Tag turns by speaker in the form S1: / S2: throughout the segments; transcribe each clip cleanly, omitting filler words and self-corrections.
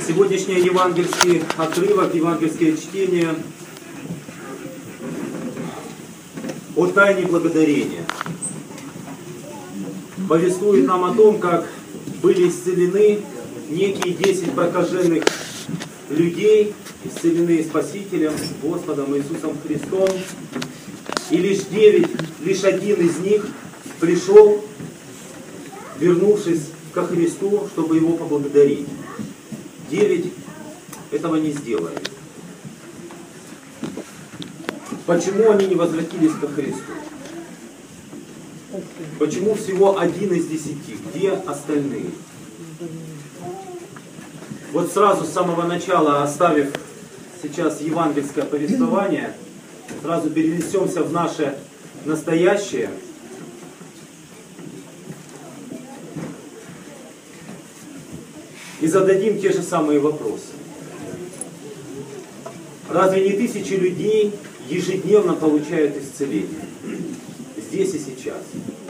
S1: Сегодняшний евангельский отрывок, евангельское чтение о тайне благодарения повествует нам о том, как были исцелены некие 10 прокаженных людей, исцелены Спасителем, Господом Иисусом Христом, и лишь один из них пришел, вернувшись ко Христу, чтобы его поблагодарить. 9 этого не сделали. Почему они не возвратились ко Христу? Почему всего 1 из 10? Где остальные? Вот сразу с самого начала, оставив сейчас евангельское повествование, сразу перенесемся в наше настоящее. И зададим те же самые вопросы. Разве не тысячи людей ежедневно получают исцеление? Здесь и сейчас.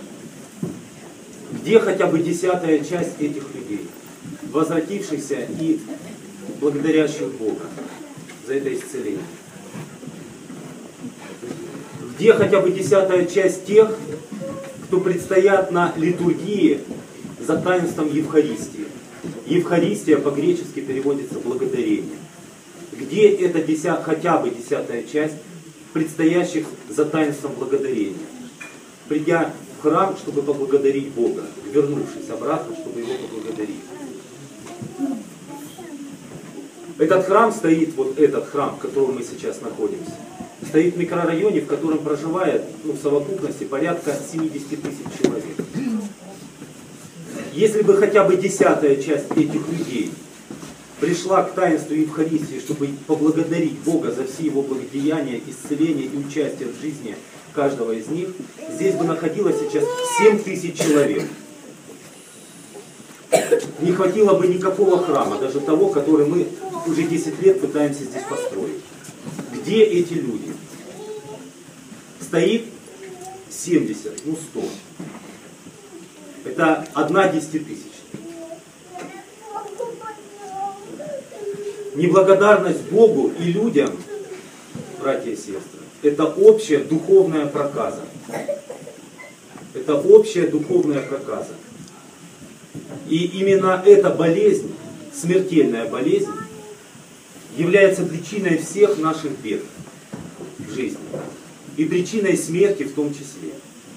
S1: Где хотя бы 10-я часть этих людей, возвратившихся и благодарящих Бога за это исцеление? Где хотя бы 10-я часть тех, кто предстоят на литургии за таинством Евхаристии? Евхаристия по-гречески переводится благодарение. Где эта хотя бы 10-я часть предстоящих за таинством благодарения? Придя в храм, чтобы поблагодарить Бога, вернувшись обратно, чтобы его поблагодарить. Этот храм стоит, вот этот храм, в котором мы сейчас находимся, стоит в микрорайоне, в котором проживает в совокупности порядка 70 тысяч человек. Если бы хотя бы 10-я часть этих людей пришла к таинству Евхаристии, чтобы поблагодарить Бога за все его благодеяния, исцеления и участие в жизни каждого из них, здесь бы находилось сейчас 7 тысяч человек. Не хватило бы никакого храма, даже того, который мы уже 10 лет пытаемся здесь построить. Где эти люди? Стоит 70, 100. Это 1 десятитысячная. Неблагодарность Богу и людям, братья и сестры, это общая духовная проказа. Это общая духовная проказа. И именно эта болезнь, смертельная болезнь, является причиной всех наших бед в жизни. И причиной смерти в том числе.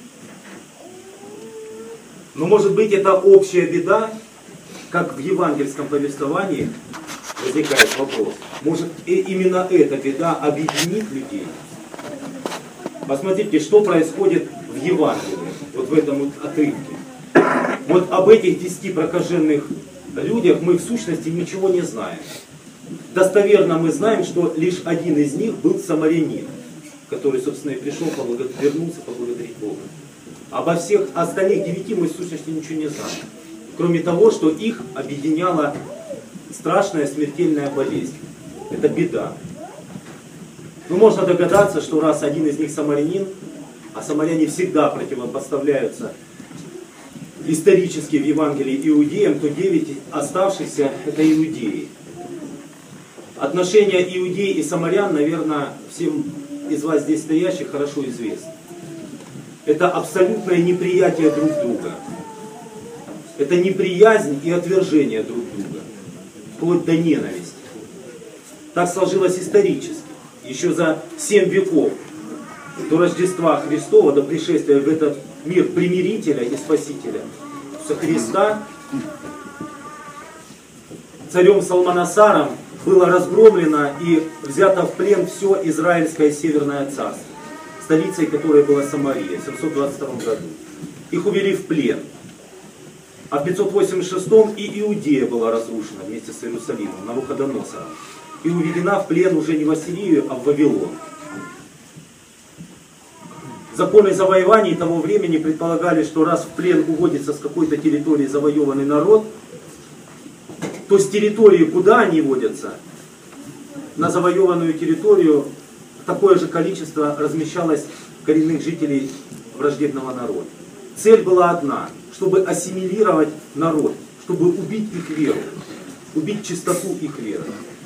S1: Но может быть это общая беда, как в евангельском повествовании возникает вопрос. Может именно эта беда объединит людей? Посмотрите, что происходит в Евангелии, вот в этом вот отрывке. Вот об этих 10 прокаженных людях мы в сущности ничего не знаем. Достоверно мы знаем, что лишь один из них был самарянин, который, собственно, и пришел, вернулся поблагодарить Бога. Обо всех остальных 9 мы в сущности ничего не знаем. Кроме того, что их объединяла страшная смертельная болезнь. Это беда. Но можно догадаться, что раз один из них самарянин, а самаряне всегда противопоставляются исторически в Евангелии иудеям, то 9 оставшихся это иудеи. Отношения иудей и самарян, наверное, всем из вас здесь стоящих хорошо известны. Это абсолютное неприятие друг друга. Это неприязнь и отвержение друг друга. Вплоть до ненависти. Так сложилось исторически. Еще за 7 веков до Рождества Христова, до пришествия в этот мир примирителя и спасителя Иисуса Христа, царем Салманасаром было разгромлено и взято в плен все Израильское Северное царство, столицей которой была Самария в 722 году. Их увели в плен. А в 586 и Иудея была разрушена вместе с Иерусалимом, Навуходоносором. И уведена в плен уже не в Ассирию, а в Вавилон. Законы завоеваний того времени предполагали, что раз в плен уводится с какой-то территории завоеванный народ, то с территории, куда они водятся, на завоеванную территорию такое же количество размещалось коренных жителей враждебного народа. Цель была одна, чтобы ассимилировать народ, чтобы убить их веру. убить чистоту их веры.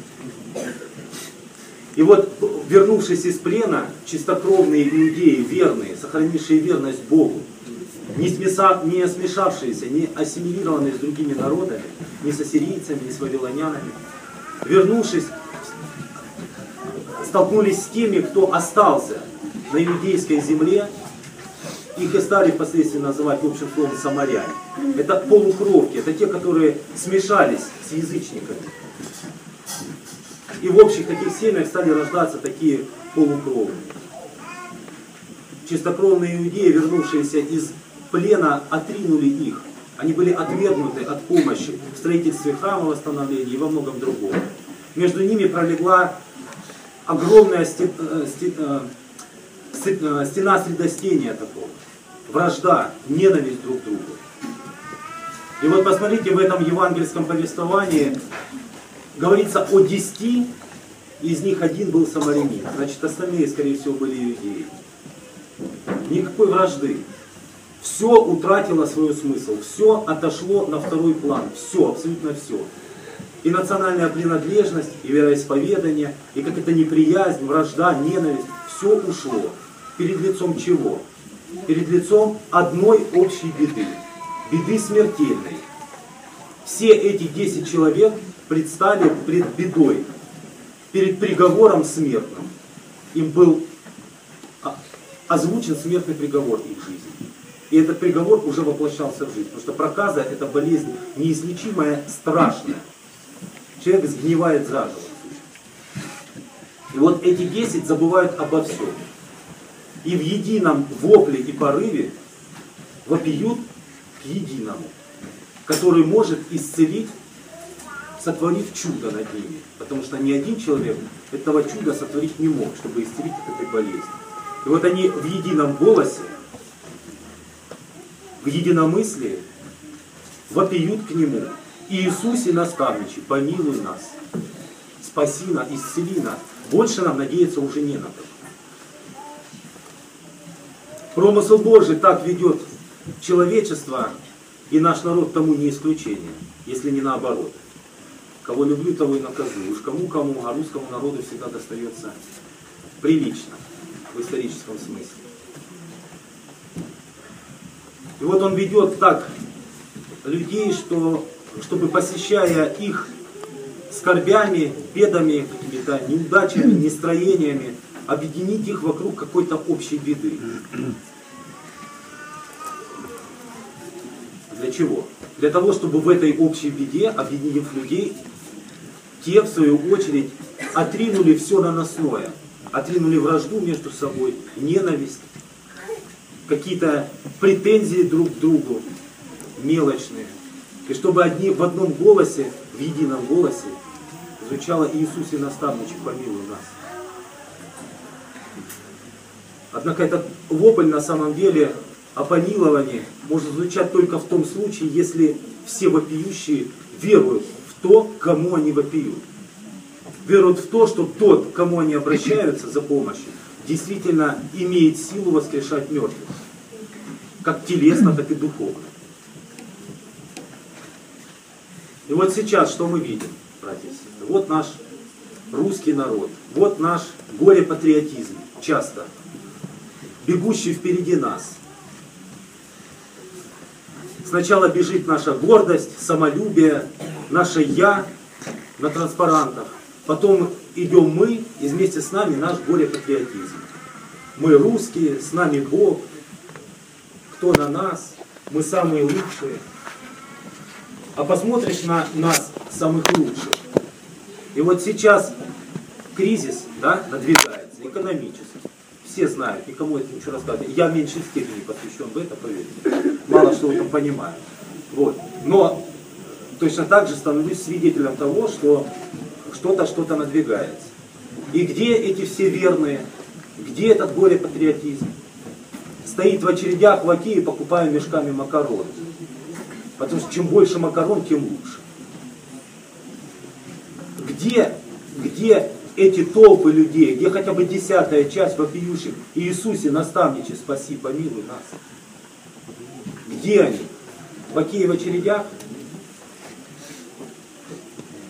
S1: И вот, вернувшись из плена, чистокровные иудеи, верные, сохранившие верность Богу, не смешавшиеся, не ассимилированные с другими народами, ни с ассирийцами, ни с вавилонянами, вернувшись, столкнулись с теми, кто остался на иудейской земле. Их и стали впоследствии называть в общем словом самаряне. Это полукровки, это те, которые смешались с язычниками. И в общих таких семьях стали рождаться такие полукровные. Чистокровные иудеи, вернувшиеся из плена, отринули их. Они были отвергнуты от помощи в строительстве храма, восстановлении и во многом другом. Между ними пролегла огромная стена средостения такого. Вражда, ненависть друг к другу. И вот посмотрите, в этом евангельском повествовании говорится о 10, из них один был самарянин. Значит, остальные, скорее всего, были иудеи. Никакой вражды. Все утратило свой смысл. Все отошло на второй план. Все, абсолютно все. И национальная принадлежность, и вероисповедание, и какая-то неприязнь, вражда, ненависть. Все ушло. Перед лицом чего? Перед лицом одной общей беды. Беды смертельной. Все эти 10 человек предстали пред бедой, перед приговором смертным. Им был озвучен смертный приговор их жизни. И этот приговор уже воплощался в жизнь. Потому что проказа — это болезнь неизлечимая, страшная. Человек сгнивает заживо. И вот эти 10 забывают обо всем. И в едином вопле и порыве вопиют к единому, который может исцелить, сотворив чудо над ними. Потому что ни один человек этого чуда сотворить не мог, чтобы исцелить от этой болезни. И вот они в едином голосе, в единомыслии вопиют к Нему: Иисусе наставниче, помилуй нас, спаси нас, исцели нас. Больше нам надеяться уже не на то. Промысл Божий так ведет человечество, и наш народ тому не исключение, если не наоборот. Кого люблю, того и наказую. Уж кому-кому, а русскому народу всегда достается прилично, в историческом смысле. И вот он ведет так людей, что, чтобы, посещая их скорбями, бедами, какими-то неудачами, нестроениями, объединить их вокруг какой-то общей беды. Для чего? Для того, чтобы в этой общей беде, объединив людей, те, в свою очередь, отринули все наносное. Отринули вражду между собой, ненависть, какие-то претензии друг к другу, мелочные. И чтобы одни в одном голосе, в едином голосе, звучало: Иисусе наставниче, помилуй нас. Однако этот вопль на самом деле о помиловании может звучать только в том случае, если все вопиющие веруют в то, к кому они вопиют. Веруют в то, что тот, к кому они обращаются за помощью, действительно имеет силу воскрешать мертвых. Как телесно, так и духовно. И вот сейчас что мы видим, братья и сестры? Вот наш русский народ, вот наш горе-патриотизм, часто бегущий впереди нас. Сначала бежит наша гордость, самолюбие, наше «я» на транспарантах. Потом идем мы, и вместе с нами наш горе-патриотизм. Мы русские, с нами Бог. Кто на нас? Мы самые лучшие. А посмотришь на нас, самых лучших. И вот сейчас кризис, да, надвигается, экономический. Все знают, никому это ничего рассказывать. Я в меньшей степени посвящен в это, поверьте. Мало что в этом понимаю. Вот. Но точно так же становлюсь свидетелем того, что что-то надвигается. И где эти все верные? Где этот горе-патриотизм? Стоит в очередях в Окее, покупая мешками макарон. Потому что чем больше макарон, тем лучше. Где эти толпы людей, где хотя бы 10-я часть вопиющих: Иисусе наставниче, спаси, помилуй нас? Где они? В Окее в очередях?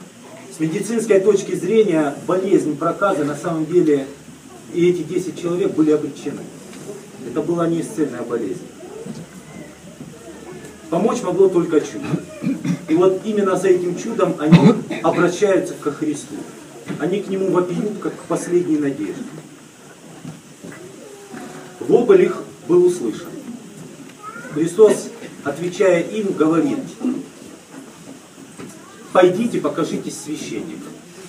S1: С медицинской точки зрения болезнь проказы на самом деле и эти 10 человек были обречены. Это была неисцельная болезнь. Помочь могло только чудо. И вот именно за этим чудом они обращаются ко Христу. Они к Нему вопиют, как к последней надежде. Вопль их был услышан. Христос, отвечая им, говорит: пойдите, покажитесь священникам.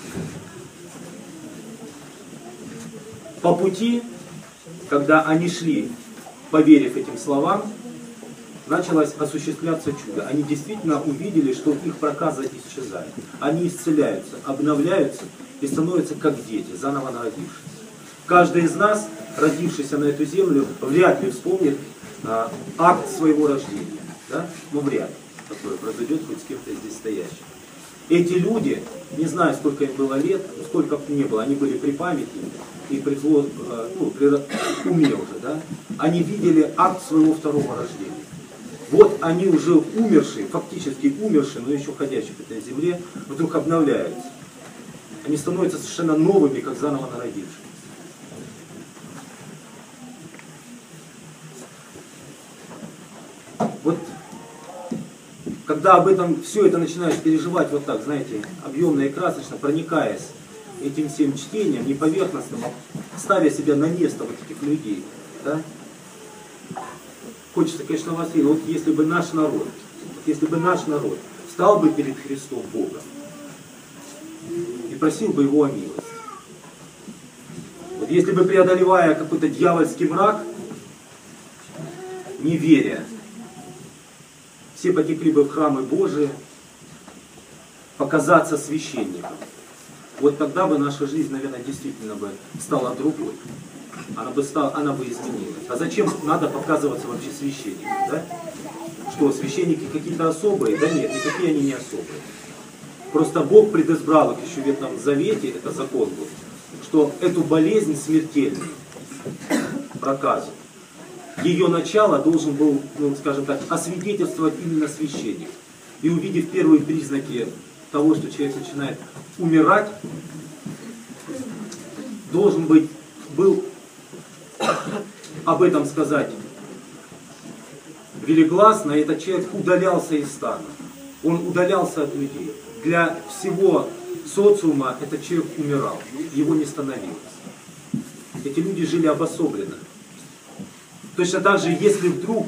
S1: По пути, когда они шли, поверив этим словам, началось осуществляться чудо. Они действительно увидели, что их проказа исчезает. Они исцеляются, обновляются и становятся как дети, заново народившись. Каждый из нас, родившийся на эту землю, вряд ли вспомнит акт своего рождения. Да? Ну, вряд ли такое произойдет хоть с кем-то здесь стоящим. Эти люди, не знаю, сколько им было лет, сколько бы ни было, они были при памяти и при уме уже, да? Они видели акт своего второго рождения. Вот они уже умершие, фактически умершие, но еще ходящие в этой земле, вдруг обновляются. Они становятся совершенно новыми, как заново народившие. Вот когда об этом все это начинаешь переживать вот так, знаете, объемно и красочно, проникаясь этим всем чтением, не поверхностным, а ставя себя на место вот этих людей, да? Хочется, конечно, вас видеть. Вот если бы наш народ стал бы перед Христом Богом и просил бы Его о милости. Вот если бы, преодолевая какой-то дьявольский мрак, не веря, все потекли бы в храмы Божии, показаться священником. Вот тогда бы наша жизнь, наверное, действительно бы стала другой. Она бы изменилась. А зачем надо показываться вообще священникам? Да? Что, священники какие-то особые? Да нет, никакие они не особые. Просто Бог предизбрал их еще в Ветхом Завете, это закон был, что эту болезнь смертельную, проказу, ее начало должен был, скажем так, освидетельствовать именно священник. И увидев первые признаки того, что человек начинает умирать, должен был об этом сказать велигласно, и этот человек удалялся из стана. Он удалялся от людей. Для всего социума этот человек умирал, его не становилось. Эти люди жили обособленно. Точно так же, если вдруг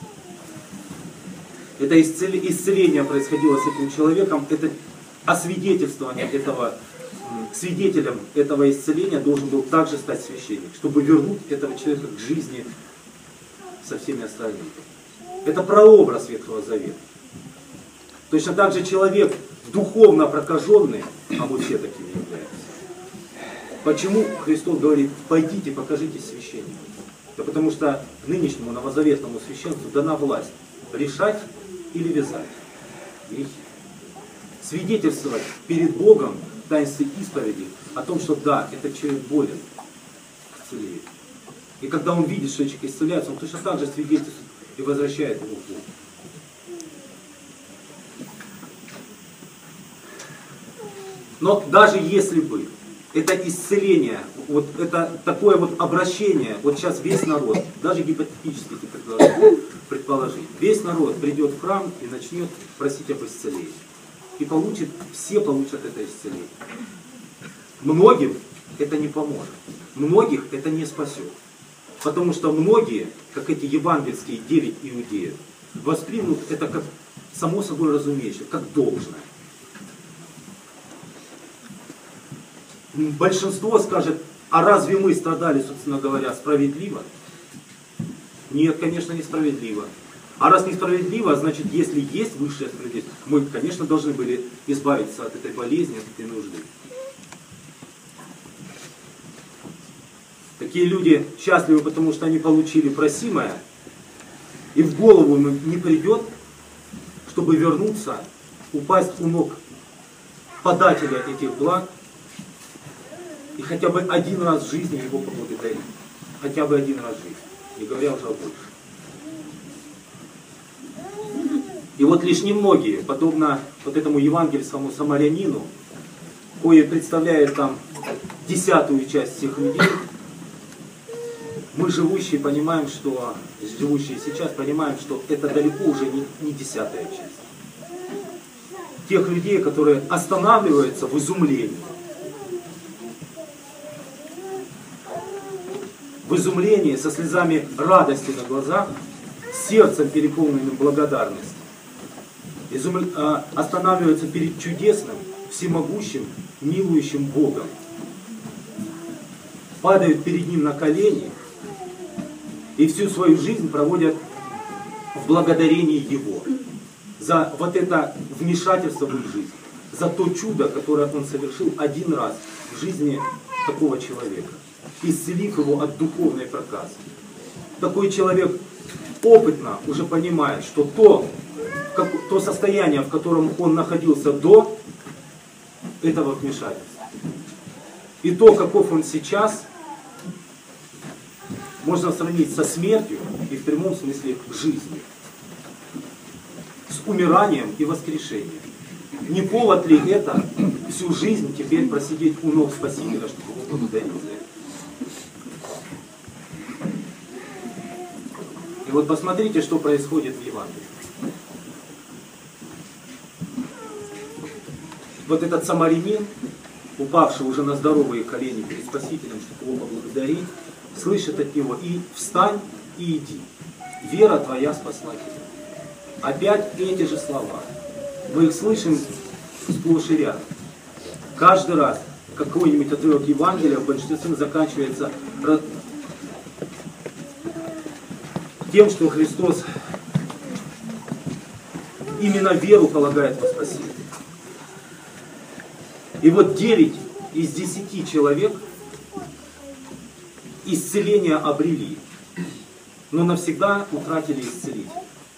S1: это исцеление происходило с этим человеком, это освидетельствование этого, свидетелем этого исцеления должен был также стать священник, чтобы вернуть этого человека к жизни со всеми остальными. Это прообраз Ветхого Завета. Точно так же человек духовно прокаженный, а мы все такими являемся. Почему Христос говорит: пойдите, покажитесь священникам? Да потому что нынешнему новозаветному священству дана власть решать или вязать грехи. Свидетельствовать перед Богом в таинстве исповеди о том, что да, этот человек болен, исцелеет. И когда он видит, что человек исцеляется, он точно так же свидетельствует и возвращает его в Бога. Но даже если бы это исцеление, вот это такое вот обращение, вот сейчас весь народ, даже гипотетически предположить, весь народ придет в храм и начнет просить об исцелении. И все получат это исцеление. Многим это не поможет. Многих это не спасет. Потому что многие, как эти евангельские 9 иудеев, воспримут это как само собой разумеющее, как должное. Большинство скажет: а разве мы страдали, собственно говоря, справедливо? Нет, конечно, несправедливо. А раз несправедливо, значит, если есть высшая справедливость, мы, конечно, должны были избавиться от этой болезни, от этой нужды. Такие люди счастливы, потому что они получили просимое, и в голову им не придет, чтобы вернуться, упасть у ног подателя этих благ, и хотя бы один раз в жизни его поблагодарить. Хотя бы один раз в жизни, не говоря уже о больше. И вот лишь немногие, подобно вот этому евангельскому самарянину, кое представляет там 10-ю часть всех людей, мы, живущие сейчас, понимаем, что это далеко уже не 10-я часть. Тех людей, которые останавливаются в изумлении. В изумлении, со слезами радости на глазах, сердцем переполненным благодарностью. Останавливаются перед чудесным, всемогущим, милующим Богом. Падают перед Ним на колени и всю свою жизнь проводят в благодарении Его за вот это вмешательство в их жизнь, за то чудо, которое Он совершил один раз в жизни такого человека, исцелив его от духовной проказы. Такой человек опытно уже понимает, что то состояние, в котором он находился до этого вмешательства, и то, каков он сейчас, можно сравнить со смертью и в прямом смысле жизнью, с умиранием и воскрешением. Не повод ли это всю жизнь теперь просидеть у ног Спасителя, чтобы его благодарить за это? И вот посмотрите, что происходит в Евангелии. Вот этот самарянин, упавший уже на здоровые колени перед Спасителем, чтобы его поблагодарить, слышит от него: и встань и иди, вера твоя спасла тебя. Опять эти же слова. Мы их слышим сплошь и рядом. Каждый раз какой-нибудь отрывок Евангелия в большинстве заканчивается тем, что Христос именно веру полагает во спасение. И вот 9 из 10 человек исцеление обрели, но навсегда утратили исцеление.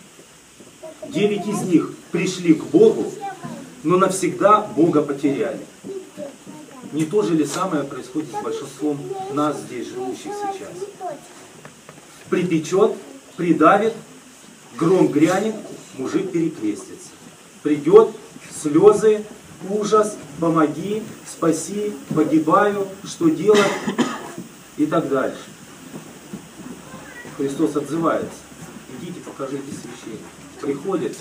S1: 9 из них пришли к Богу, но навсегда Бога потеряли. Не то же ли самое происходит с большинством нас здесь, живущих сейчас? Припечет, придавит, гром грянет, мужик перекрестится. Придет, слезы, ужас, помоги, спаси, погибаю, что делать и так дальше. Христос отзывается: идите, покажите священнику. Приходит,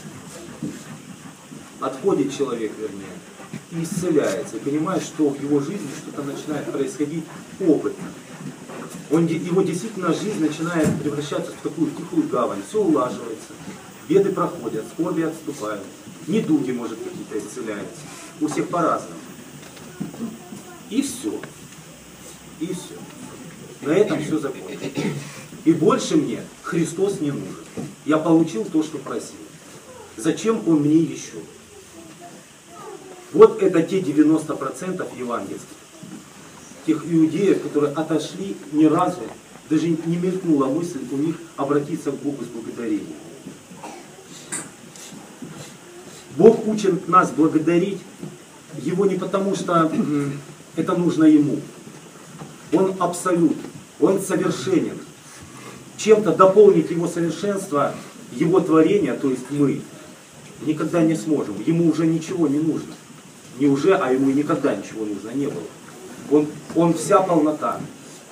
S1: отходит человек, вернее, и исцеляется, и понимает, что в его жизни что-то начинает происходить опытно. Его действительно жизнь начинает превращаться в такую тихую гавань, все улаживается, беды проходят, скорби отступают, недуги, может, какие-то исцеляются, у всех по-разному. И все. И все. На этом все закончится. И больше мне Христос не нужен. Я получил то, что просил. Зачем Он мне еще? Вот это те 90% евангельских. Тех иудеев, которые отошли, ни разу, даже не мелькнула мысль у них обратиться к Богу с благодарением. Бог учит нас благодарить Его не потому, что это нужно Ему. Он абсолют, Он совершенен. Чем-то дополнить Его совершенство, Его творение, то есть мы, никогда не сможем. Ему уже ничего не нужно. Не уже, а Ему никогда ничего нужно не было. Он вся полнота.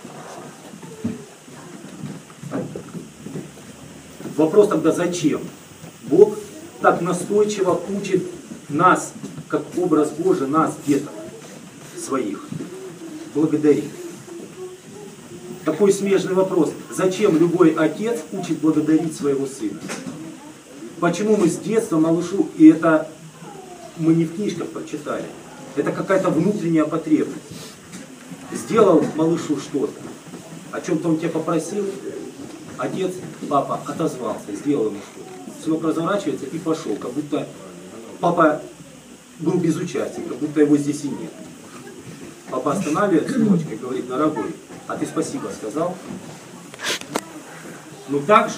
S1: Вопрос тогда, зачем? Бог так настойчиво учит нас, как образ Божий, нас, деток своих, благодарить. Такой смежный вопрос. Зачем любой отец учит благодарить своего сына? Почему мы с детства малышу, и это мы не в книжках прочитали, это какая-то внутренняя потребность. Сделал малышу что-то, о чем-то он тебя попросил, отец, папа отозвался, сделал ему что-то. Сынок разворачивается и пошел, как будто папа был безучастен, как будто его здесь и нет. Папа останавливает сыночка и говорит: дорогой, а ты спасибо сказал? Ну так же.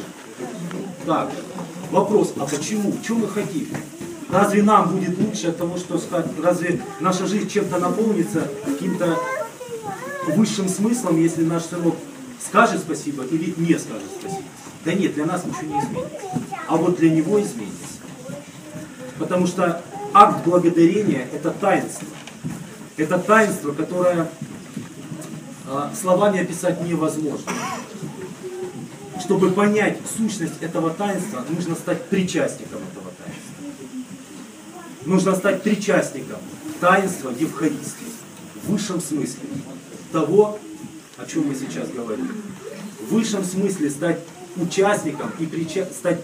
S1: Вопрос, а почему? Чего мы хотим? Разве нам будет лучше от того, что сказать? Разве наша жизнь чем-то наполнится, каким-то высшим смыслом, если наш сынок скажет спасибо или не скажет спасибо? Да нет, для нас ничего не изменится. А вот для него изменится. Потому что акт благодарения — это таинство. Это таинство, которое словами описать невозможно. Чтобы понять сущность этого таинства, нужно стать причастником этого таинства. Нужно стать причастником таинства Евхаристии. В высшем смысле того, о чем мы сейчас говорим. В высшем смысле стать участником и стать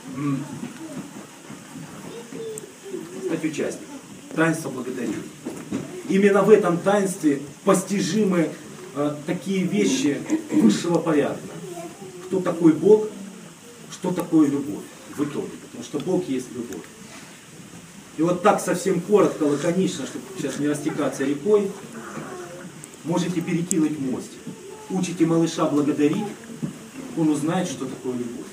S1: участником таинства благодарения. Именно в этом таинстве постижимы такие вещи высшего порядка. Кто такой Бог, что такое любовь в итоге. Потому что Бог есть любовь. И вот так совсем коротко, лаконично, чтобы сейчас не растекаться рекой, можете перекинуть мостик. Учите малыша благодарить, он узнает, что такое любовь.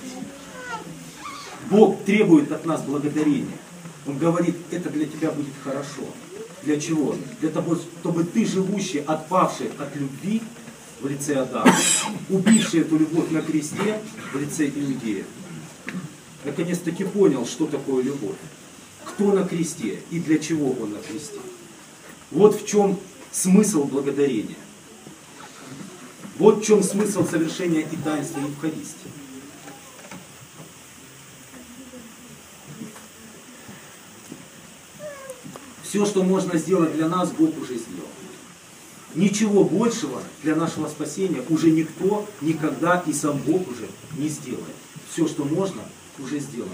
S1: Бог требует от нас благодарения. Он говорит, это для тебя будет хорошо. Для чего? Для того, чтобы ты, живущий, отпавший от любви в лице Адама, убивший эту любовь на кресте в лице Иудея, наконец-таки понял, что такое любовь. Кто на кресте и для чего он на кресте. Вот в чем смысл благодарения. Вот в чем смысл совершения и таинства Евхаристии. Все, что можно сделать для нас, Бог уже сделал. Ничего большего для нашего спасения уже никто никогда и сам Бог уже не сделает. Все, что можно, уже сделано.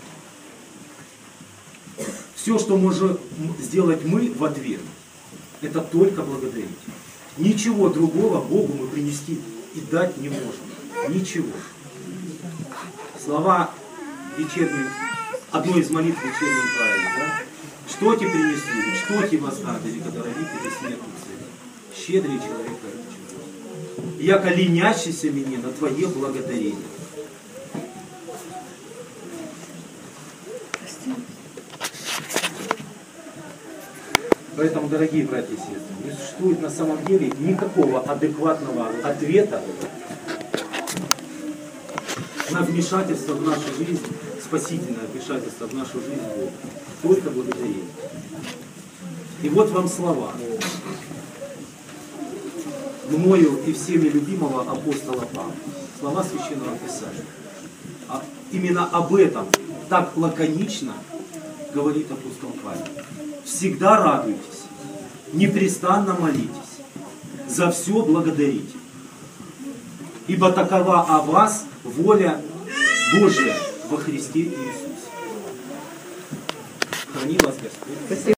S1: Все, что можем сделать мы в ответ, это только благодарить. Ничего другого Богу мы принести и дать не можем. Ничего. Слова вечерней, одной из молитв вечерней правили, да? Что тебе принесли, что тебе воздали, когда родители смертных царей? Щедрый человек, яко ленящийся мне на твое благодарение. Поэтому, дорогие братья и сестры, не существует на самом деле никакого адекватного ответа на вмешательство в нашу жизнь, спасительное вмешательство в нашу жизнь Бога. Только благодарение. И вот вам слова мною и всеми любимого апостола Павла. Слова Священного Писания. Именно об этом так лаконично говорит апостол Павел. Всегда радуйтесь, непрестанно молитесь, за все благодарите. Ибо такова о вас воля Божия во Христе Иисусе. Храни вас Господь.